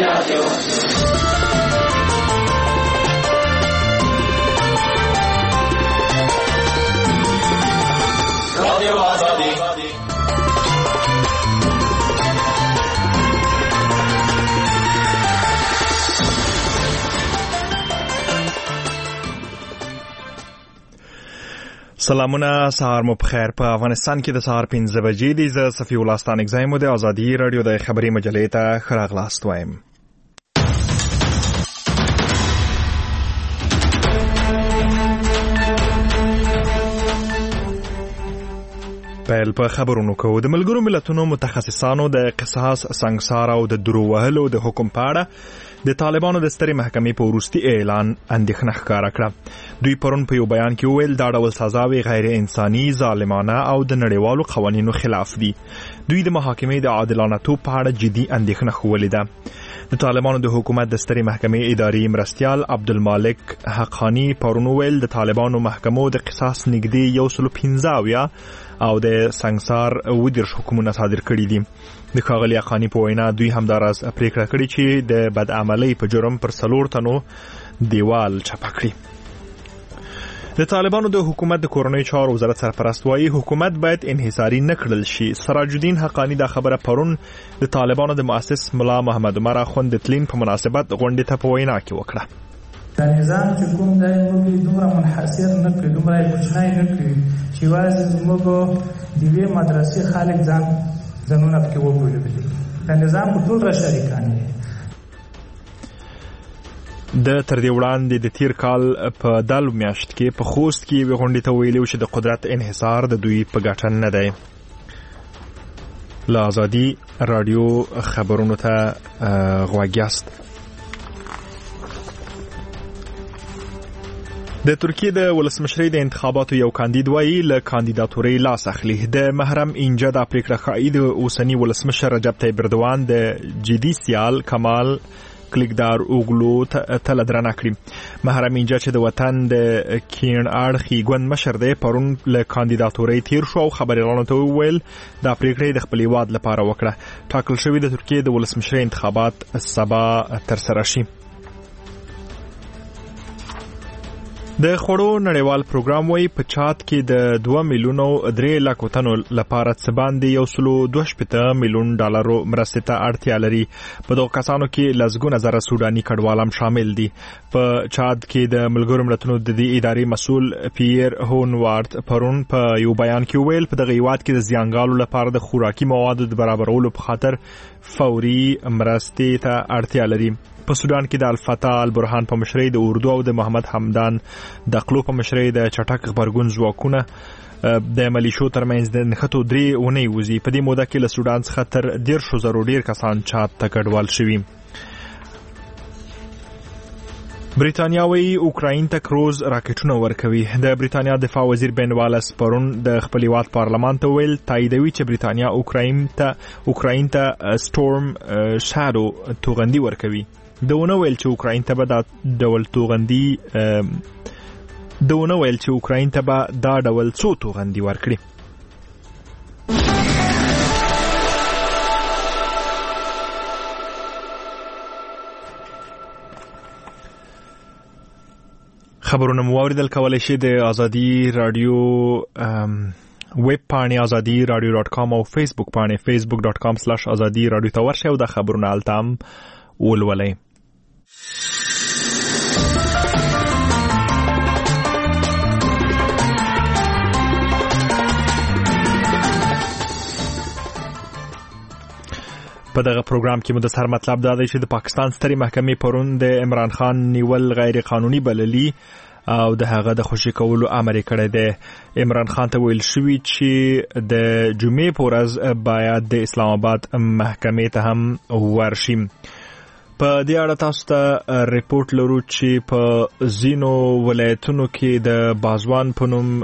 رادیو آزادی. سلامونه، سهار مو بخیر. په افغانستان کې د سهار 5 بجې دي. زه صفي الله ستانک زایم د آزادي رادیو د خبري مجلې ته ښه راغلاست وایم. پیل په خبرونو کوو. د ملګرو ملتونو متخصصانو د قصاص، سنگسار او د درو وهلو د حکم په اړه د طالبانو د سترې محکمې په وروستي اعلان اندېښنه ښکاره کړه. دوی پرون په یو بیان کې وویل دا ډول سزاوې غیر انساني، ظالمانه او د نړیوالو قوانینو خلاف دي. دوی د محاکمې د عادلانه‌توب په اړه جدي اندېښنه ښوولې ده. د طالبانو د حکومت د سترې محکمې اداري مرستیال عبدالمالک حقانی پرون وویل د طالبانو محکمو د قصاص نږدې 115 او د سنگسار 20 حکمونه صادر کړي دي. د ښاغلي حقانی په وینا دوی همداراز پریکړه کړې چې د بدعملۍ په جرم پر 4 تنو دیوال چپه کړي. د طالبانو د حکومت د کورنۍ چارو وزارت سرپرست وايي حکومت باید انحصاري نه کړل شي. سراج الدین حقانی دا خبره پرون د طالبانو د مؤسس ملا محمد عمر اخوند د تلین په مناسبت غونډې ته په وینا کې وکړه. دا نظام چې کوم دی موږ دومره منحصر نه کړی، دومره کوچنی نه کړی چې یوازې موږ د دې مدرسې خالق ځانونه پکې وبولو. دا نظام په ټول را شریکان دي. د تر دې وړاندې د تیر کال په دال میاشت کې په خوست کې یوې غونډې ته ویلي چې د قدرت انحصار د دوی په ګټه نه دی. له آزادي رادیو خبرونو ته غوږ یاست. د ترکیه د ولسمشرۍ د انتخاباتو یو کاندید وایي له کاندیداتورۍ لاس اخلي. د محرم اینجا د پریکړه ښایي د اوسني ولسمشر رجب طیب اردوان د جدي سیال کمال کلیکدار اوغلو ته لدرنه کړي. محرم اینجا چې د وطن د کین اړخي ګوند مشر دی پرون له کاندیداتورۍ تیر شو او خبريالانو ته وویل دا پریکړه د خپل هیواد لپاره وکړه. ټاکل شوی د ترکیه د ولسمشرۍ انتخابات سبا ترسره شي. د خوړو نړیوال پروګرام وایي په چاد کې د 2 میلیونو 3 لکو تنو لپاره څه باندې 122 میلیون ډالرو مرستې ته اړتیا لري. په دغو کسانو کې لسګونه زره سوداني کډوالام شامل دي. په چاد کې د ملګرو ملتونو د دې ادارې مسؤل پیر هونوارد پرون په یو بیان کې ویل په دغه هیواد کې د زیانګالو لپاره د خوراکي موادو د برابرولو په خاطر فوري مرستې ته اړتیا لري. په سودان کې د الفتح البرهان په مشرۍ د اردو او د محمد حمدان دقلو په مشرۍ د چټک خبرګون ځواکونه د ملیشو ترمنځ د نښتو 3 اونۍ وزي. په دې موده کې له سودان څخه تر 10,000 ډیر کسان چاد ته کډوال شوي. بریتانیا وایي اوکراین ته کروز راکټونه ورکوي. د بریتانیا دفاع وزیر بن والاس پرون د خپل هیواد پارلمان ته ویل تاییدوي چې بریتانیا اوکراین ته سټورم شادو توغندي ورکوي. دونه ویل چې اوکراین ته به دا ډول څو توغندي ورکړي. خبرونه مو اوریدل کولای شئ د آزادي رادیو ویب پاڼې azadi.radio.com او فیسبوک پاڼې facebook.com/azadi radio ته ورشئ او د خبرونه التام ولولئ. په دغه پروګرام کې مدثر مطلب دا دی چې د پاکستان سترې محکمې پرون د عمران خان نیول غیر قانوني بللي او د هغه د خوشي کولو امر کړی دی. عمران خان ته ویل شوی چې د جمعې په ورځ باید د اسلام آباد محکمې ته هم ورشي. په دې اړه تاسو ته ریپورت لرو چې په ځینو ولایتونو کې د بازوان په نوم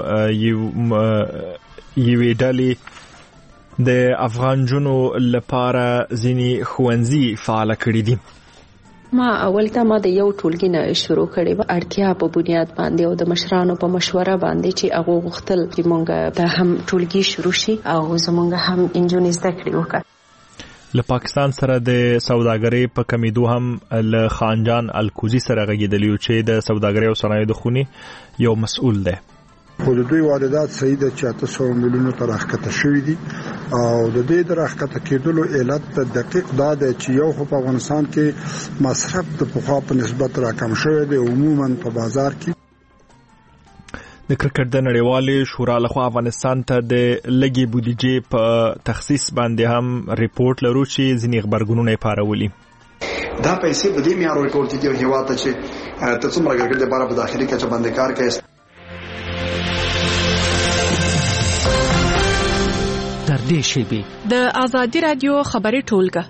یوې ډلې د افغان جنو لپاره ځینې ښوونځي فعال کړي دي. ما اول ته ما د یو ټولګي نه شروع کړې و اړتیا په بنیاد باندې او د مشرانو په مشوره باندې چې هغه غوښتل چې مونږ به هم ټولګي شروع شي او زمونږ هم انجونې زده کړې وکړو. له پاکستان سره د سوداګرۍ په کمیدو هم له خانجان الکوزي سره غږیدلی چې د سوداګرۍ او صنایعو د خونې یو مسؤل دی. خو د دوی واردات صحیح ده چې 800 میلیونو ته راښکته شوي دي او د دې د راښکته کېدلو علت دقیق دا دی چې یو خو په افغانستان کې مصرف د پخوا په نسبت راکم شوی دی عموما په بازار کې. د کرکټ د نړیوالې شورا لخوا افغانستان ته د لږې بودیجې په تخصیص باندې هم ریپورت لرو چې ځینې غبرګونونه یې پارولي. دا پیسې په دې معیار ورکول کېږي هېواد ته چې ته څومره ګټې لپاره په داخلي کچه باندې کار کوي. تر دې شیبې د آزادي رادیو خبري ټولګه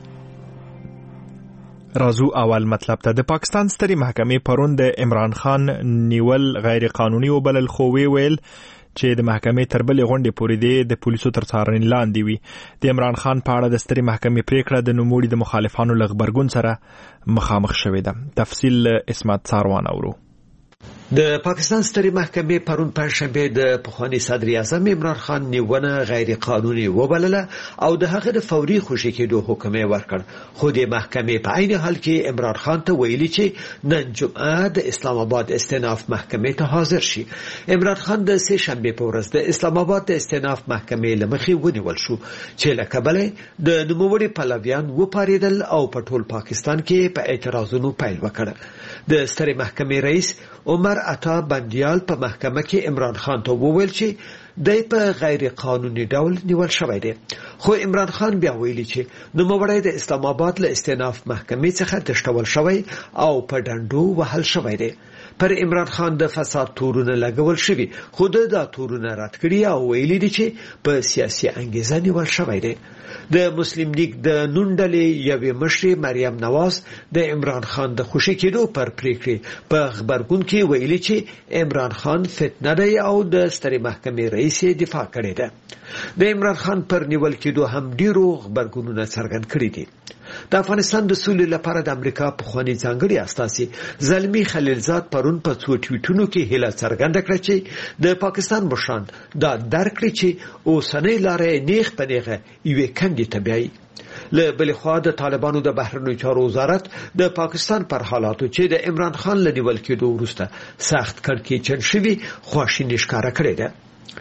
رازو اول مطلب ته. د پاکستان سترې محکمې پرون د عمران خان نیول غیر قانوني وبلل خو ویل چې د محکمې تر بلې غونډې پورې د پولیسو تر څارنې لاندې وي. د عمران خان په اړه د سترې محکمې پریکړه د نوموړي د مخالفانو له غبرګون سره مخامخ شوې ده. تفصیل اسمت ساروان اورو. د پاکستان سترې محکمې پرون پنځشنبه د پخوانی صدر اعظم عمران خان نیونه غیر قانوني وبلله او د هغه د فوري خوشي کېدو حکم یې ورکړ. خو د محکمې په عین حال کې عمران خان ته ویلي چې نن جمعه د اسلام آباد استئناف محکمې ته حاضر شي. عمران خان د سه شنبه په ورځ د اسلام آباد د استئناف محکمې لمخې ونیول شو چې له کبله د نوموړي پلویان وپاریدل او په ټول پاکستان کې په اعتراضونو پیل وکړ. د سترې محکمې رئیس عمر عطا بندیال په محکمه کې عمران خان ته وویل چې دای په غیر قانوني ډول نیول شوی دی. خو عمران خان بیا ویلي چې نوموړی د اسلام آباد له استئناف محکمې څخه تښتول شوی او په ډنډو وهل شوی دی. پر عمران خان د فساد تورونه لګول شوی خو دا تورونه رد کړي او ویلي دي چې په سیاسي انګیزه نیول شوی دی. د مسلم لیگ د نونډلې یوې مشرې مریم نواز د عمران خان د خوشي کېدو پر پریکړې په خبرګون کې ویلي چې عمران خان فتنه دی او د سترې محکمې رئیس دفاع کړې ده. د عمران خان پر نیول کېدو هم ډیرو خبرګونونه څرګند کړي دي. د افغانستان د سولې لپاره د امریکا پخوانی ځانګړي استازي زلمی خلیلزاد پرون په څو ټویټونو کې هیله څرګنده کړه چې د پاکستان مشران دا درک کړي چې اوسنۍ لارې نیغ په نیغه یوې کندې ته بیایي. له بل خوا د طالبانو د بهرنیو چارو وزارت د پاکستان پر حالاتو چې د عمران خان له نیول کېدو وروسته سخت کړکېچن شوي خواشیني ښکاره کړې ده.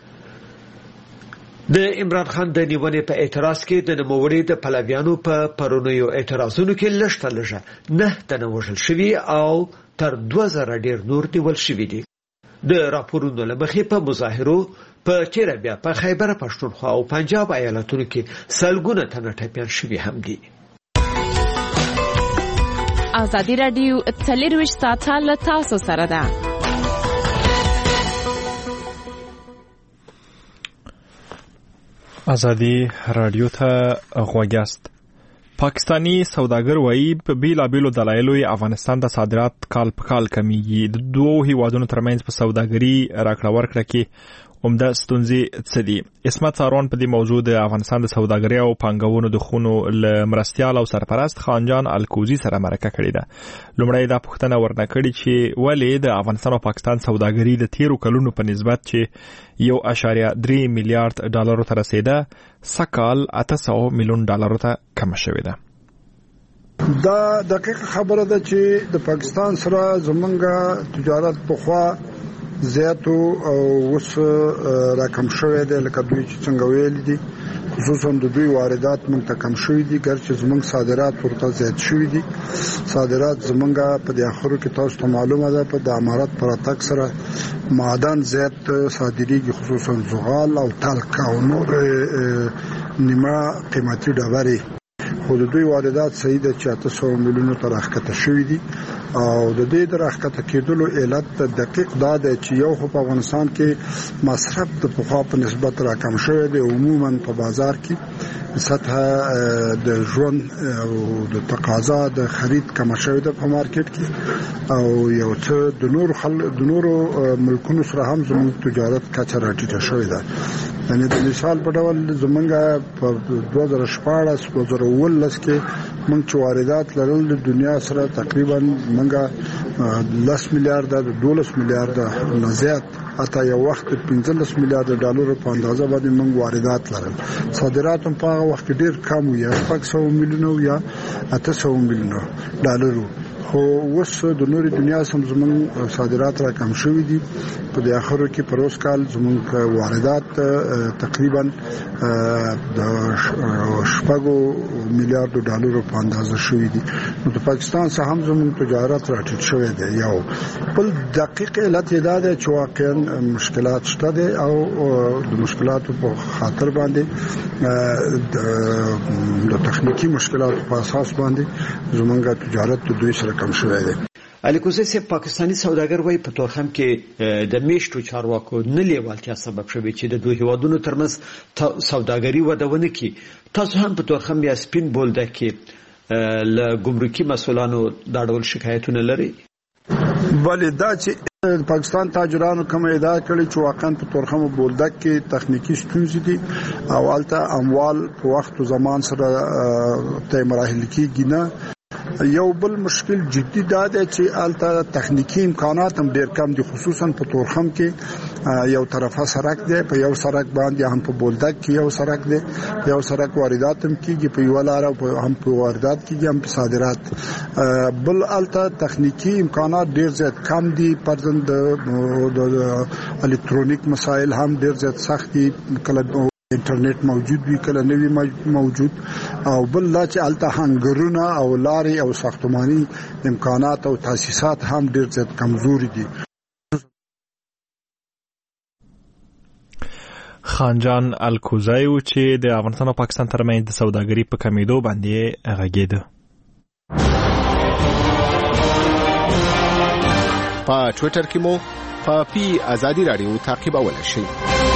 د عمران خان د نیونې په اعتراض کې د نوموړي د پلویانو په پرونیو اعتراضونو کې لږ 9 تنه وژل شوي او تر 2000 ډیر نور نیول شوي دي. د راپورونو له مخې په مظاهرو په چیرې بیا په خیبر پښتونخوا او پنجاب ایالتونو کې سلګونه تنه ټپيان شوي هم دي. آزادي رادیو 24 ساعته له تاسو سره ده. آزادی رادیو ته غوږیاست. پاکستانی سوداګر وایي په بیلابیلو دلایلو افغانستان د صادرات کال په کال کمیږي. د دوه هیوادونو ترمنځ په سوداګري راکړه ورکړه کې عمده ستونزې څه دي؟ اسمت ساروان په دې موضوع د افغانستان د سوداګرۍ او پانګونو د خونو له مرستیال او سرپرست خانجان الکوزي سره مرکه کړې ده. لومړی دا پوښتنه ورنه کړې چې ولې د افغانستان او پاکستان سوداګري د تیرو کلونو په نسبت چې 1.3 میلیارډ ډالرو ته رسیده سکال 800 میلیون ډالرو ته کم شوې ده. دا دقیق خبره ده چې د پاکستان سره زمونږ تجارت پخوا زیاتو او اوس راکم شوی دی لکه دوی چې څنګه ویل دي خصوصا د دوی واردات موږ ته کم شوي دي ګرچې زموږ صادرات ورته زیات شوي دي. صادرات زموږ په د اخرو کې تاسو ته معلومه ده په د امارات پر اتاک سره معدن زیات صادریږي خصوصا زغال او تلک او نور نیمه قیمتي ډبرې. خو د دوی واردات صحیح ده چې 800 میلیونو ته راښکته شوي دي او د دې د راښکته کېدلو علت دقیق دا دی چې یو خو په افغانستان کې مصرف د پخوا په نسبت راکم شوی دی عموما په بازار کې سطح د ژوند او د تقاضا د خرید کم شوی ده په مارکیټ کې او یو څه د نورو ملکونو سره هم زموږ تجارت کچه راټیټه شوې ده. یعنې د مثال په ډول زمونږ په 2014-2019 کې موږ چې واردات لرل د دنیا سره تقریبا موږ 10 میلیارډ 12 میلیارډ نه زیات اته یو وخت 15 میلیارډ ډالر په اندازه باندې موږ واردات لرل. صادرات هم په هغه وخت ډیر کم وو، یا 600 میلیونه یا 800 میلیونه ډالر. خو اوس د نوري دنیا سم زموږ صادرات را کم شوي دي. په د اخرو کې پر اوس کال زموږ واردات تقریبا د 7 میلیارډ ډالر په اندازه شوي دي. نو د پاکستان سره هم زموږ تجارت راټیټ شوی دی. یو بل دقیق علت دا ده چې واقعا مشکلات شته دي او د مشکلاتو په خاطر باندې د تخنیکی مشکلاتو په اساس باندې زموږ تجارت د دوی سره کم شوی دی. علي کوزی سي پاکستانی سوداګر وایي په تورخم کې د میشتو چارواکو نه لیوالتیا سبب شوی چې د دوه هیوادونو ترمنځ سوداګري ودونه کی. تاسو هم په تورخم یا سپین بولده کې له ګمرکي مسولانو دا ډول شکایتونه لري؟ بلې دا چې پاکستان تاجرانو کوم ادعا کړې چې واقعا په تورخم بولدک کې تخنیکی ستونزې دي او البته اموال په وخت او زمان سره ته مراحل کې نه. یو بل مشکل جدي دا دی چې البته تخنیکی امکانات هم ډیر کم دي، خصوصا په تورخم کې یو طرفه سړک دی، په یو سړک باندې هم په بولدک کې یو سړک دی، په یو سړک واردات هم کیږي، په یو لار هم په واردات کیږي، هم په صادرات. بل البته تخنیکی امکانات ډیر زیات کم دي. پرځند د الکترونیک مسایل هم ډیر زیات سخت دي، کله انټرنیټ موجود وي کله نه وي موجود. او بل لا چې الته هنګرونه او لارې او ساختماني امکانات او تاسیسات هم ډیر زیات کمزوري دي. خانجان الکوزی و چې د افغانستان او پاکستان ترمنځ د سوداګري په کمیدو باندې غږېده. په ټوئیټر کې مو په پی ازادي رادیو تعقیبولای شئ.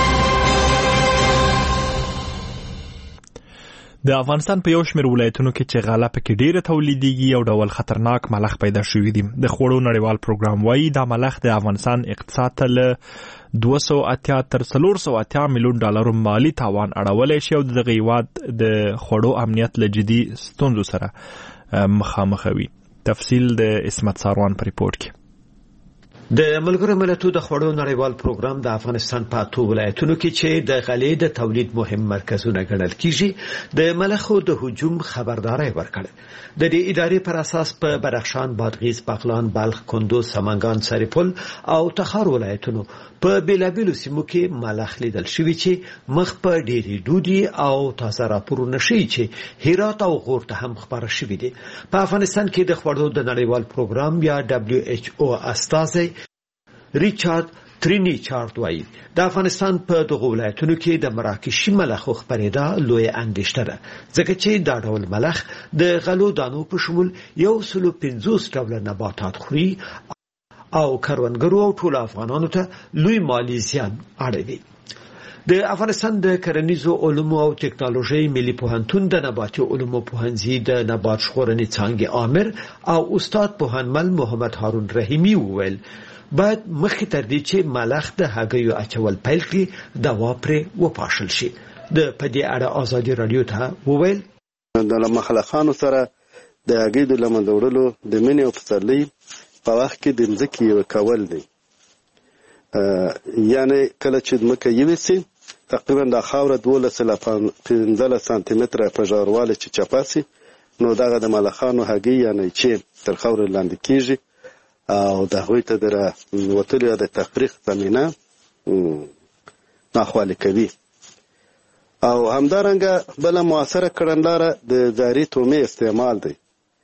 د افغانستان په یو شمېر ولایتونو کې چې غله پکې ډیره تولیدېږي یو ډول خطرناک ملخ پیدا شوی دی. د خوړو نړیوال پروګرام وایي دا ملخ د افغانستان اقتصاد ته له 280 تر 480 میلیون ډالر مالی تاوان اړولی شي او دغه هیواد د خوړو امنیت له جدي ستونزو سره مخامخ وي. تفصیل د اسمت ساروان په ریپورت کې. د ملګرو ملتونو د خوړو نړیوال پروګرام د افغانستان په 8 ولایتونو کې چې د غلې د تولید مهم مرکزونه ګڼل کیږي د ملخو د هجوم خبرداري ورکړه. د دې ادارې پر اساس په بدخشان، بادغیس، بغلان، بلخ، کندوز، سمنګان، سرپل او تخار ولایتونو په بیلابیلو سیمو کې ملخ لیدل شوی چې مخ په ډېری دودي او تازه راپورونه شي چې هرات او غور ته هم خبره شوی دي. په افغانستان کې د خوړو د نړیوال پروګرام یا WHO استازي ریچارد ترینیچارد وایي د افغانستان په دغه ولایتونو کې د مراکشي ملخو خپرېدا لوی اندېښنه ده، ځکه چې دا ډول ملخ د غلو دانو په شمول 150 ډوله نباتات خوري او کروندګرو او ټول افغانانو ته لوی مالی زیان اړوي. د افغانستان د کرنیزو علومو او ټکنالوژي ملي پوهنتون د نباتي علومو پوهنځي د نبات ژغورنې څانګې عامر او استاد پوهنمل محمد هارون رحیمی وویل باید مخکې تر دې چې ملخ د هګیو اچول پیل کړي دوا پرې وپاشل شي. د پدې اړه آزادي رادیو ته وویل د مخلخانو سره د هګیو د لمدوړلو د منې او پسرلي په وخت کې د مځکې یو کول دی. یعنی کله چې ځمکه یوې سي تقریبا د خاوره 12 سانتي متره په ژوروالی چې چپه سي نو دغه د ملخانو هګۍ یعنی چې تر خاورې لاندې کیږي او د هغوی ته د وتلو یا د تفریق زمینه ناخوالې کوي. او همدارنګه بله مؤثره کړنلاره د زهري تومې استعمال دی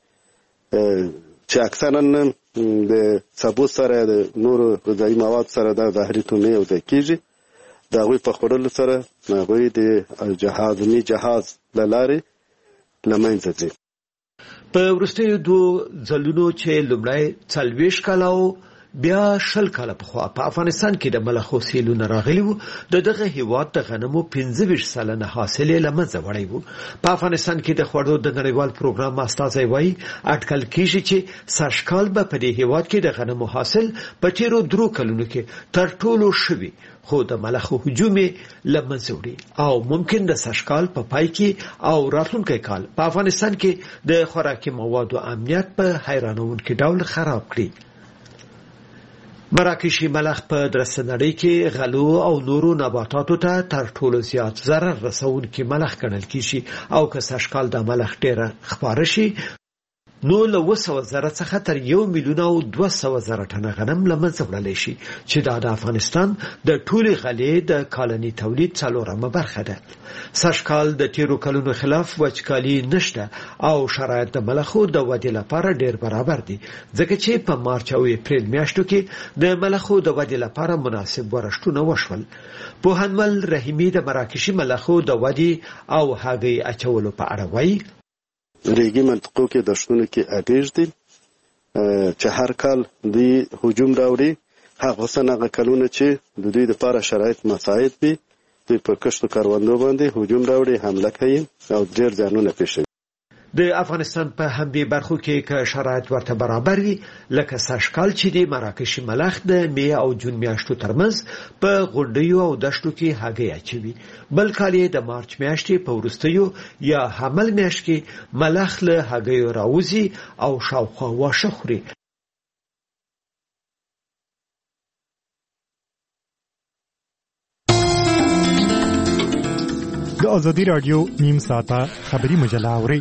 چې اکثرا د سبو سره د نورو غذایي مواد سره د زهري تومې یوځای کیږي. د هغوی په خوړلو سره هغوی د هاضمي جهاز له لارې له منځه ځي. په وروستیو 2 ځلونو چې لومړی 40 کاله او بیا 20 کاله پخوا په افغانستان کې د ملخو سیلونه راغلي وو، دغه هیواد د غنمو 25 سلنه حاصل له منځه وړی وو. په افغانستان کې د خوړو د نړیوال پروګرام استازي وایي اټکل کیږي چې سږکال به په دې هیواد کې د غنمو حاصل په تیرو 3 کلونو کې تر ټولو شوي، خو د ملخو هجوم له منځه وړي او ممکن د سږکال په پای کې او راتلونکي کال په افغانستان کې د خوراکي موادو امنیت په حیرانونکي ډول خراب کړي. مراکشي ملخ په درسنړۍ کې غلو او نورو نباتاتو ته تر ټولو زیات ضرر رسونکي ملخ ګڼل کیږي او که سږکال د ملخ ډیره خپاره شي نو له 200,000 څخه تر 1,200,000 ټنه غنم له منځه وړلی شي چې دا د افغانستان د ټولې غلې د کالني تولید 4مه برخه ده. سږکال د تیرو کلونو خلاف وچکالي نشته او شرایط د ملخو د ودې لپاره ډیر برابر دي ځکه چې په مارچ او اپریل میاشتو کې د ملخو د ودې لپاره مناسب ورشتونه وشول. پوهنمل رحیمي د مراکشي ملخو د ودې او هګۍ اچولو په اړه وایي ریګي منطقو کې د شنو کې اډیج دي چې هر کال دوی هجوم راوړي هغه څنګه کلونه چې د دوی لپاره شرایط مساعد وي دوی په کښتو کاروانونو باندې هجوم راوړي حمله کوي او ډېر ځانونه پیښوي. د افغانستان په همدې برخو کې که شرایط ورته برابر وي لکه سږکال چې د مراکشي ملخ د می او جون میاشتو ترمنځ په غونډیو او دشتو کې هګۍ اچوي بل کال یې د مارچ میاشتې په وروستیو یا حمل میاشت کې ملخ له هګیو راوځي او شاوخوا واښه خوري. د ازادي رادیو نیم ساعته خبری مجله اوري.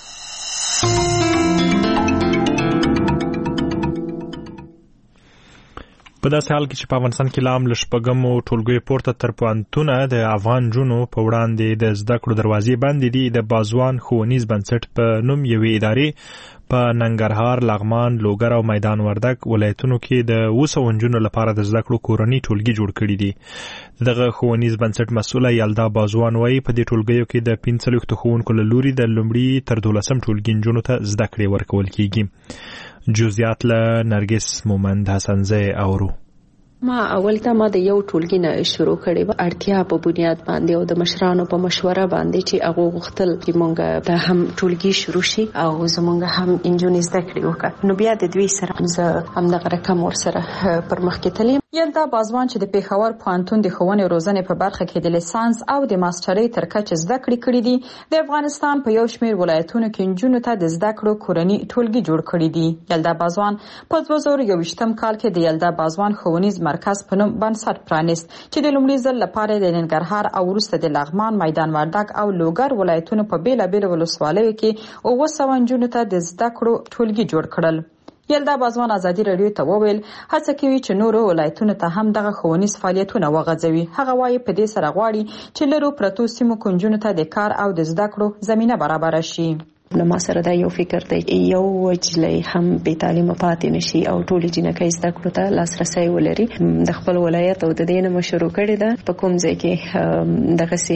په داسې حال کې چې په افغانستان کې لام له شپږمو ټولګیو پورته تر پوهنتونه د افغان نجونو په وړاندې د زده کړو دروازې بندې دي. د بازوان ښوونیز بنسټ په نوم یوې ادارې په ننګرهار، لغمان، لوګر او میدان وردګ ولایتونو کې د 200 نجونو لپاره د زده کړو کورنۍ ټولګي جوړ کړي دي. دغه ښوونیز بنسټ مسؤله یلدا بازوان وایي په دې ټولګیو کې د 45 ښوونکو له لوري د لومړي تر 12 ټولګي نجونو ته زده کړې ورکول کیږي. جزئیات له نرګس مومند حسنزی اورو. ما اول ته ما د یو ټولګي نه شروع کړې و اړتیا په بنیاد باندې او د مشرانو په مشوره باندې چې هغه غوښتل چې مونږ د هم ټولګي شروع شي او زمونږ هم انجونې زده کړې وکړه نو بیا د دوی سره زه هم دغه رقم ورسره پر مخ کې تلم. یلدا بازوان چې د پیښور پوهنتون د ښوونې او روزنې په برخه کې د لیسانس او د ماسترۍ تر کچه زده کړې کړې دي د افغانستان په یو شمېر ولایتونو کې نجونو ته د زده کړو کورنۍ ټولګي جوړ کړي دي. یلدا بازوان په 2021 کال کې د یلدا بازوان ښوونیز مرکز په نوم بنسټ پرانیست چې د لومړي ځل لپاره د ننګرهار او وروسته د لغمان، میدان وردګ او لوګر ولایتونو په بیلابیلو ولسوالیو کې 200 نجونو ته د زده کړو ټولګي جوړ کړل. یلدا بازوان ازادي رادیو ته وویل هڅه کوي چې نورو ولایتونو ته هم دغه ښوونیز فعالیتونه وغځوي. هغه وایي په دې سره غواړي چې لرو پرتو سیمو نجونو ته د کار او د زده کړو زمینه برابر شي. نو ما سره دا یو فکر دی یو وجلې هم به تعلیم پاتې نشي او ټول جنکې زده کړو ته لاسرسي ولري. د خپل ولایت او د دینه مشورو کړی ده په کوم ځای کې دغه سي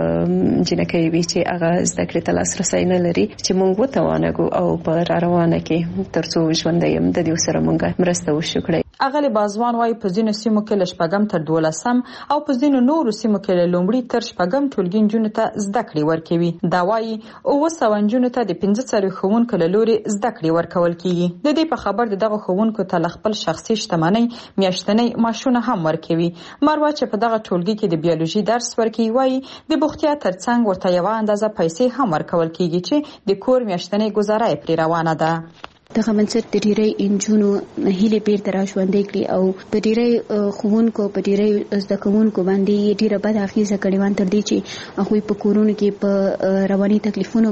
جنکې وی چې هغه زده کړې ته لاسرسي نه لري چې موږ وتوانګو او په روانه کې ترڅو ژوندیم د دې سره موږ مرسته وشو. اغلی بازوان وای په ځینو سیمو کې له شپږم تر 12 او په ځینو نورو سیمو کې له لومړي تر شپږم ټولګي نجونو ته زده کړې ورکوي. دا وایي 200 نجونو ته د 15 ښوونکو له لوري زده کړې ورکول کیږي. د دې په خبر دغه ښوونکو ته خپل شخصي شتمنۍ میاشتنۍ معاشونه هم ورکوي. مروه چې په دغه ټولګي کې د بیولوژي درس ورکوي وایي د بوختیا ترڅنګ ورته یو اندازه پیسې هم ورکول کیږي چې د کور میاشتنۍ گزاره یې پرې روانه ده. دغه بنسټ د ډیری انجونو هیله بیرته راژوندې کړي او په ډیری ښوونکو په ډیری زده کوونکو باندې ډیره بد اغیزه کړې وان تر دې چې هغوی په کورونو کې په رواني تکلیفونو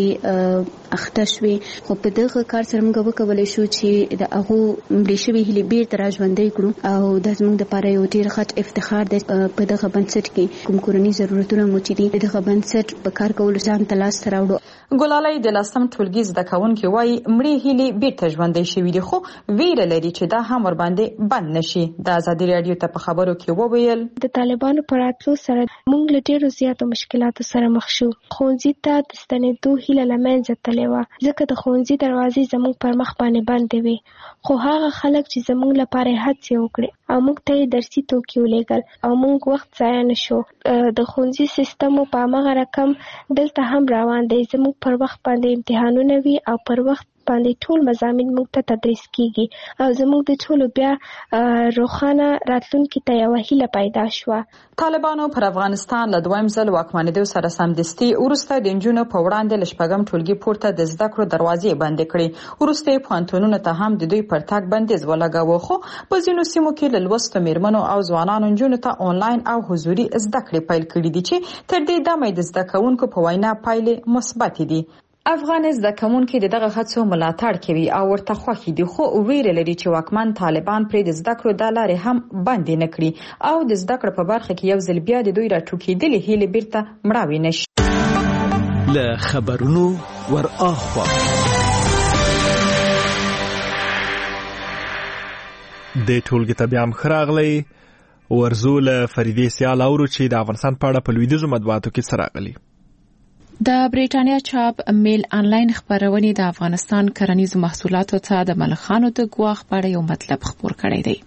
باندې اخته شوي. خو په دغه کار سره موږ وکولای شو چې د هغو مړې شوي هیلې بیرته راژوندې کړو او دا زموږ دپاره یو ډېر غټ افتخار دی. په دغه بنسټ کې کوم کورني ضرورتونه مو چې دي دغه بنسټ په کار کولو ځان ته لاسته راوړو. ګلالۍ د لسم ټولګي زده کوونکي وایي مړې هیلې بیرته ژوندۍ شوي دي خو ویره لري چې دا هم ورباندې بند نشي. د ازادي رادیو ته په خبرو کې وویل د طالبانو پر راتلو سره موږ له ډېرو زیاتو مشکلاتو سره مخ شو. ښوونځي ته د ستنېدو هیله له منځه تللې وه ځکه د ښوونځي دروازې زموږ پر مخ باندې بندې وې. خو هغه خلک چې زموږ لپاره هڅې وکړې او موږ ته یې درسي توکي ولېږل او موږ وخت ضایع نه شو. د ښوونځي سیستم په هماغه رقم دلته هم روان دی. زموږ پر وخت باندې امتحانونه وي او پر وخت باندې ټول مضامین موږ ته تدریس کیږي او زموږ د ټولو بیا روښانه راتلونکي ته یوه هیله پیدا شوه. طالبانو پر افغانستان له دویم ځل واکمنېدو سره سمدستي وروسته د نجونو په وړاندې له شپږم ټولګي پورته د زده کړو دروازې بندې کړې. وروسته یې پوهنتونونو ته هم د دوی پر تګ بندیز ولګاوه، خو په ځینو سیمو کې له لوستو میرمنو او ځوانانو نجونو ته آنلاین او حضوري زده کړې پیل کړي دي چې تر دې دمه د زده کوونکو په وینا پایلې مثبت دي. افغان زده کوونکي دغه هڅو ملاتړ کوي او ورته خوښ دي، خو ویره لري چې واکمن طالبان پرې د زده کړو د لارې هم بندې نه کړي او د زده کړو په برخه کې یو ځل بیا د دوی راټوکېدلې هیلې بیرته مړاوې نشي. له خبرونو ور اخوا د ټولګي ته بیا هم ښه راغلی. ورزو له فریدې سیال اورو چې د افغانستان په اړه په لویدیځو مطبوعاتو کې څه راغلي. د بریټانیا چاپ میل آنلاین خبرونې د افغانستان کرنیزو محصولاتو ته د ملخانو د ګواښ په اړه یو مطلب خبر کړی دی.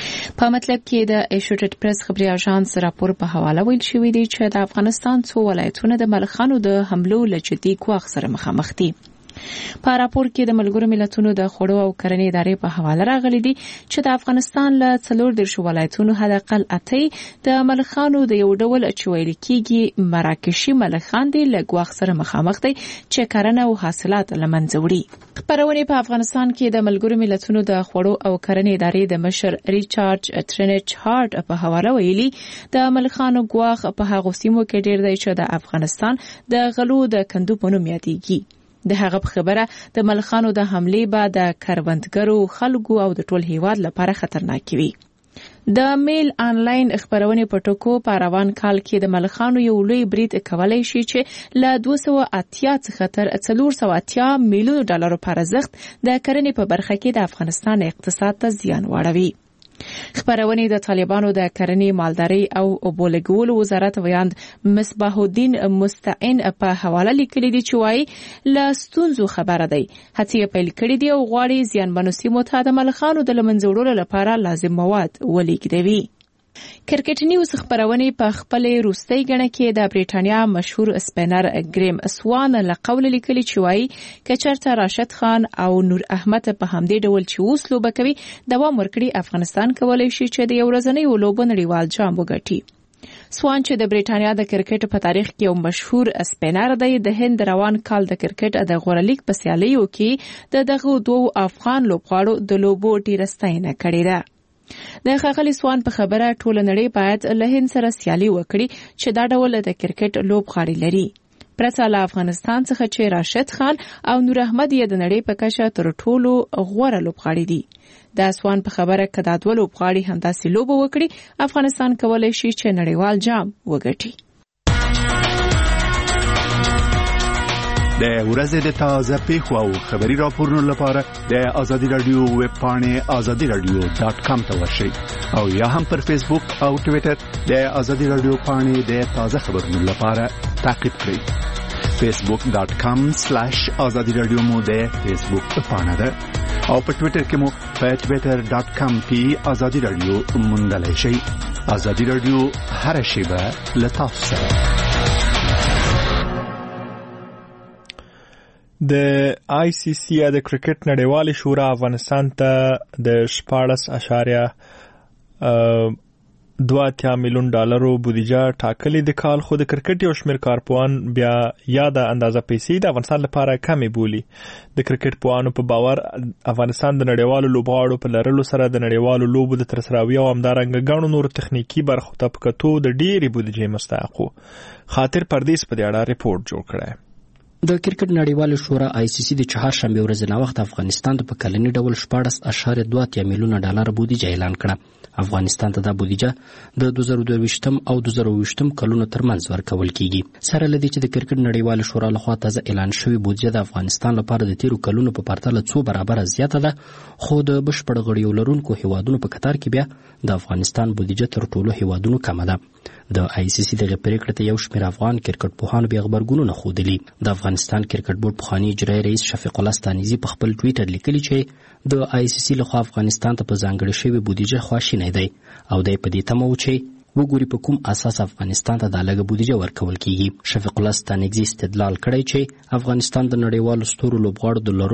په مطلب کې د ایشوټډ پریس خبري اژانس راپور په حواله ویل شوی دی چې د افغانستان څو ولایتونه د ملخانو د حملو له جدي ګواښ سره مخامخ دي. په راپور کې د ملګرو ملتونو د خوړو او کرنې ادارې په حواله راغلي دي چې د افغانستان له 14 ولایتونو حداقل 8 د ملخانو د یو ډول چویل کېږي مراکشي ملخان دي له ګواښ سره مخامخ دي چې کرنه او حاصلات له منځه وړي. خبرونه په افغانستان کې د ملګرو ملتونو د خوړو او کرنې ادارې د مشر ریچارډ ټرینچ هارت په حواله ویلي د ملخانو ګواښ په هغو سیمو کې ډیر دی چې د افغانستان د غلو د کندو په نوم یادېږي. د هغه په خبره د ملخانو د حملې بعد د کروندګرو خلکو او د ټول هیواد لپاره خطرناک وي. د میل آنلاین خبرونه په ټکو په روان کال کې د ملخانو یو لوی برید کولای شي چې له 280 څخه تر 480 میلیون ډالر په ارزښت د کرنې په برخه کې د افغانستان اقتصاد ته زیان واړوي. خبرونه د طالبانو د کرنې مالداري او اوبولګولو وزارت ویاند مصباح الدین مستعین په حواله لیکلي دي چې وايي له ستونزو خبره دی. هڅې پیل کړې دي او غواړي زیانمنو سیمو ته د ملخانو د لمنځه وړلو لپاره لازم مواد ولېږدوي. کرکټ نیوز خبرونه په خپل روستۍ غړنه کې د بریټانیا مشهور سپینر ګریم سوان له قول لیکلي چې وايي کچرته راشد خان او نور احمد په همدې ډول چې اوس لوبه کوي دوام ورکړي افغانستان کولای شي چې د یو ورځنۍ لوبو نړیوال جام وګټي. سوان چې د بریټانیا د کرکټ په تاریخ کې یو مشهور سپینر دی د هند روان کال د کرکټ د غوړه لیګ په سیالیو کې دغه دوه افغان لوبغاړو د لوبو ډیره ستاینه کړې ده. د ښاغلي سوان په خبره ټول نړۍ باید له هند سره سیالي وکړي چې دا ډول د کرکټ لوبغاړي لري. پرته له افغانستان څخه چې راشد خان او نور احمد یې د نړۍ په کچه تر ټولو غوره لوبغاړي دي. د سوان په خبره کدا د لوبغاړي همداسې لوبه وکړي افغانستان کولای شي چې نړیوال جام وګټي. د ورځې د تازه پیښو او خبري راپورونو لپاره د ازادي رادیو ویب پاڼې azadiradio.com ته ورشئ او یا هم پر فیسبوک او ټوئیټر د ازادي رادیو پاڼې د تازه خبرونو لپاره تعقیب کړئ. facebook.com/azadiradio مو د فیسبوک پاڼه ده او په ټوئیټر کې مو په twitter.com کې ازادي رادیو موندلای شئ. ازادي رادیو هر شیبه له تاسو سره. د آی سی سی د کرکټ نړیوالې شورا افغانستان ته د 14.2 میلیون ډالرو بودیجه ټاکلې د کال، خو د کرکټ یو شمېر کارپوهان بیا یاده اندازه پیسې د افغانستان لپاره کمې بولي. د کرکټ پوهانو په باور افغانستان د نړیوالو لوبغاړو په لرلو سره د نړیوالو لوبو د ترسراوي او همدارنګه ګڼو نور تخنیکی برخو ته په کتو د ډېرې بودیجې مستحق وو. خاطر پردیس په دې اړه ریپورت جوړ کړی. د کرکټ نړیواله شورا آی سی سی د چهارشنبه ورځ نه وخت افغانستان ته په کلنی ډول 14.2 میلیون ډالر بودیجه اعلان کړه. افغانستان ته د بودیجه د 2022 او 2023 کلونو ترمنځ ورکول کیږي. سره لدی چې د کرکټ نړیواله شورا لخوا تازه اعلان شوی بودیجه د افغانستان لپاره د تیرو کلونو په پرتله 2 برابر زیاته ده، خو د بشپړ غړیو لرونکو هیوادونو په کتار کې بیا د افغانستان بودیجه تر ټولو هیوادونو کم ده. د آی سی سی دغه پریکړه ته یو شمېر افغان کرکټ پوهانو بیا خبرګونونه خوده. د افغانستان کرکټ بورډ پخوانی اجرایي رئیس شفیق الله ستانیزي په خپل ټویټر لیکلي چې د آی سی سی لخوا افغانستان ته په ځانګړې شوې بودیجه خواشینی دی او د پدې تمه و چې وګوري په کوم اساس افغانستان ته د لږه بودیجه ورکول کیږي. شفیق الله ستانیزي استدلال کړی چې افغانستان د نړیوالو ستورو لوبغاړو د لرلو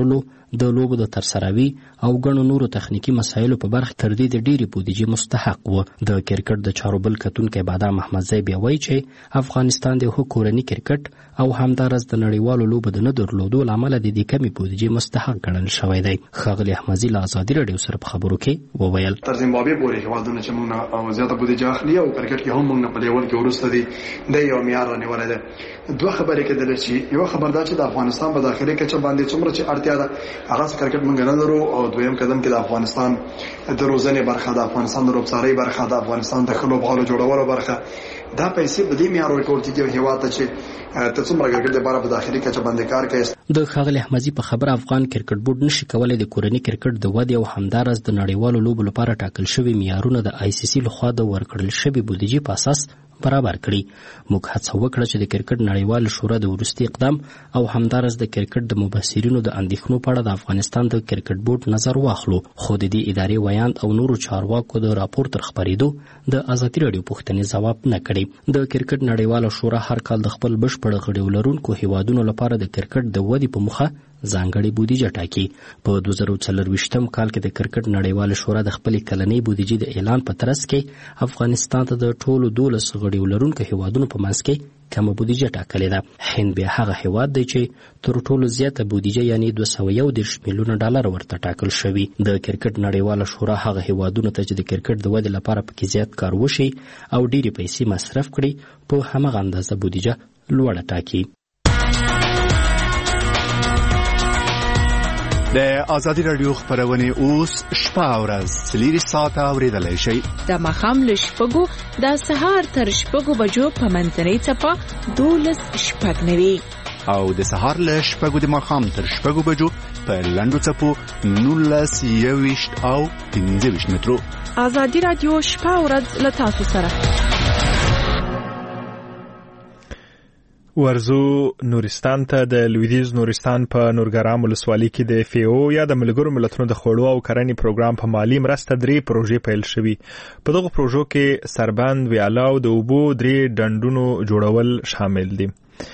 د لوبو د ترسروي او ګڼو نورو تخنیکی مسایلو په برخه تر دې د ډېری بودیجې مستحق و. د کرکټ د چارو بل کتونکی بادام احمدزی بیا وایي چې افغانستان د کورني کرکټ او همدارس د نړیوالو لوبو د نه درلودو له امله د دې کمې بودیجې مستحق ګڼل شوی دی. ښاغلي احمدزي له ازادي راډیو سره په خبرو کې وویل تر زیمبابوې پورې هیوادونه چې موږ زیاته بودیجه اخلي او کرکټ کې هم موږ په لیول کې وروسته دي د یو معیار رانیولای دی. دوه خبرې کېدل چې یو خبر دا چې د افغانستان په داخلي کچه باندې څومره چې اړتیا ده هغه کرکټ موږ نه لرو او دویم قدم کې د افغانستان د روزنې برخه د افغانستان د روبسارۍ برخه د افغانستان د خلکو بغالو جوړولو برخه دا پیسې په دې معیار ورکول کېږي هیواد ته چې ته څومره کرکټ لپاره په داخلي کچه باندې کار کوي. د ښاغلي احمدزي په خبره افغان کرکټ بورډ نشي کولای د کورني کرکټ د ودې او همدارس د نړیوالو لوبو لپاره ټاکل شوي معیارونه د ICC لخوا د ورکړل شوي بودیجې په اساس برابر کړي. موږ هڅه وکړه چې د کرکټ نړیوال شورا د وروستي اقدام او همدارس د کرکټ د مبصرینو د اندېښنو په اړه د افغانستان د کرکټ بورډ نظر واخلو، خو د دې ادارې ویاند او نورو چارواکو د راپور تر خپرېدو د ازادي راډیو پوښتنې ځواب نه کړی. د کرکټ نړیواله شورا هر کال د خپل بشپړ غړي لرونکو هیوادونو لپاره د کرکټ د ودې په موخه ځانګړې بودیجه ټاکي. په 2024 کال کې د کرکټ نړیواله شورا د خپل کلنۍ بودیجې د اعلان په ترڅ کې افغانستان ته د ټولو 12 غړي لرونکو هیوادونو په منځ کې کمه بودیجه ټاکلې ده. هند بیا هغه هیواد دی چې تر ټولو زیاته بودیجه یعنی $211 میلیونه ورته ټاکل شوی. د کرکټ نړیواله شورا هغه هیوادونو ته چې د کرکټ د ودې لپاره پکې زیات کار وشي او ډېرې پیسې مصرف کړي په همغه اندازه بودیجه لوړه ټاکي. د ازادي راډیو خبرونه اوس شپه او ورځ 3 ساعته اوریدلای شئ. د ماښام له شپږو د سهار تر شپږو بجو په منځنۍ څپه 12:09 او د سهار له شپږو د ماښام تر شپږو بجو په لنډو څپو 19:20 او 15 مترو. ازادي راډیو شپه او ورځ له تاسو سره. ورزو نورستان ته د لویدیز نورستان په نورګرام ولسوالۍ کې د FAO یا د ملګرو ملتونو د خوړو او کرنې پروګرام په مالی مرسته 3 پروژې پیل شوي. په دغه پروژو کې سربند، ویالاو، د اوبو 3 ډنډونو جوړول شامل دي.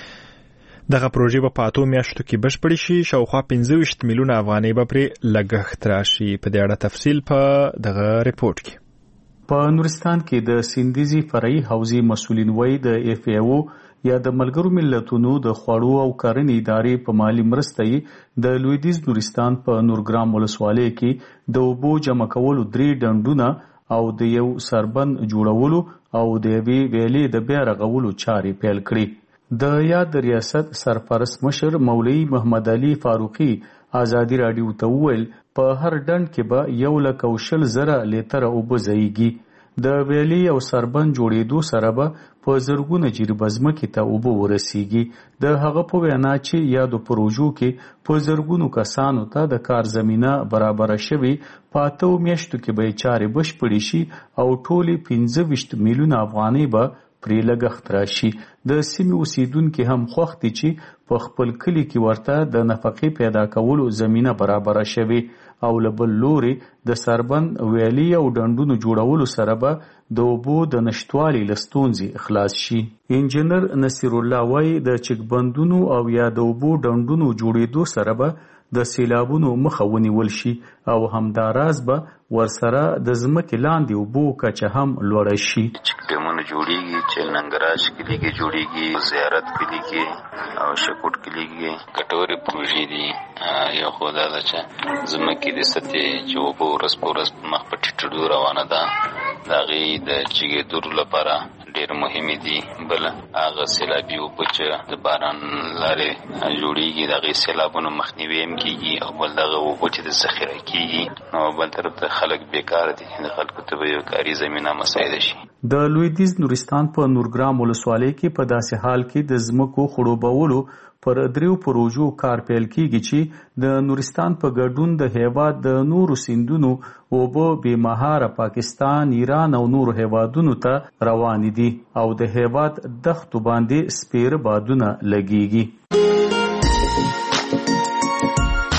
دغه پروژې په 5 میاشتو کې بشپړې شي. شاوخوا 25 میلیونه افغانۍ به پرې لګښت راشي. په دې اړه تفصیل په دغه ریپورت کې. په نورستان کې د سیندیزي فرعي حوزې مسؤلین وایي د FAO یا د ملګرو ملتونو د خوړو او کرنې ادارې په مالی مرسته د لویدیز نورستان په نورګرام ولسوالۍ کې د اوبو جمع کولو 3 ډنډونه او د یو سربند جوړولو او د یوې ویلې د بیا رغولو چارې پیل کړې. د یاد ریاست سرپرست مشر مولوي محمد علي فاروقي ازادي راډیو ته وویل په هر ډنډ کې به 1,20,000 لیتره اوبه ځایږي. د ویلې او سربند جوړېدو سره به په زرګونه جریبه ځمکې ته اوبه ورسیږي. د هغه په وینا چې یادو پروژو کې په زرګونو کسانو ته د کار زمینه برابره شوي. په 8 میاشتو کې به چارې بشپړې شي او ټولې 15 میلیونه افغانۍ به پرې لګښت راشي. د سیمې اوسیدونکو هم خوښ دي چې په خپل کلي کې ورته د نفقې پیدا کولو زمینه برابره شوي او لبل لوري د سربند، ویالي او ډنډونو جوړولو سره به د اوبو د نشټوالي لستونځي خلاص شي. انجنیر نصیر الله وایي د چکبندونو او یا د اوبو ډنډونو جوړېدو سره به د سیلابونو مخه ونیول شي او همداراز به ورسره د ځمکې لاندې اوبو کچه هم لوړه شي. چکډیمونه جوړیږي چې ننګراج کلي کې جوړیږي، زیارت کلي کې او شکوټ کلي کې ګټورې پروژې دي. یو خو دا ده چې ځمکې د سطحې چې اوبه ورځ په ورځ مخ په ټیټېدو روانه ده، د هغې د چیږېدو لپاره ډېر مهمې دي. بل هغه سیلابي اوبه چې د باران لارې جوړیږي د هغې سیلابونو مخنیوی هم کېږي او بل دغه اوبه چې د ذخیره کېږي نو بل طرف ته خلک بیکاره دي، د خلکو ته به یو کاري زمینه مساعده شي. د لویدیز نورستان په نورګرام ولسوالۍ کې په داسې حال کې د ځمکو خړوبولو پر 3 پروژو کار پیل کیږي چې د نورستان په ګډون د هیواد د نورو سیندونو اوبه بې مهاره پاکستان، ایران او نورو هیوادونو ته روان دي او د هیواد دښتو باندې سپیره بادونه لګیږي.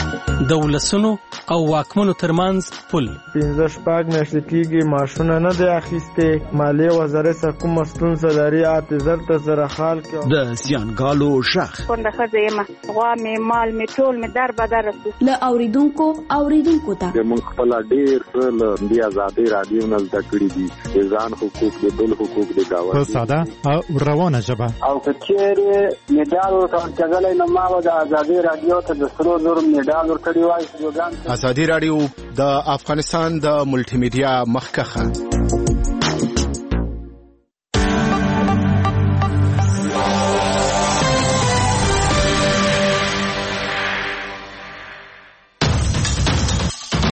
د ولسونو او واکمنو ترمنځ پل 15 میاشتې کېږي معاشونه نه دی اخیستې مالیې وزارت سره کومه ستونزه لري اعتذار ته سره حال کوي د زیانګالو شخ څنګه ښځه یم غوا مې مال مې ټول مې در بدر له اوریدونکو ته موږ خپل ډېر څه له دې ازادي رادیو نه زده کړي دي ځان حقوق د بل حقوق د گاوند په ساده او روانه ژبه او کچېره میډال ورکړل نو ما د ازادي رادیو ته د سرو زر میډال ورکړی وای. ازادي رادیو د افغانستان د ملټي میډیا مخکخه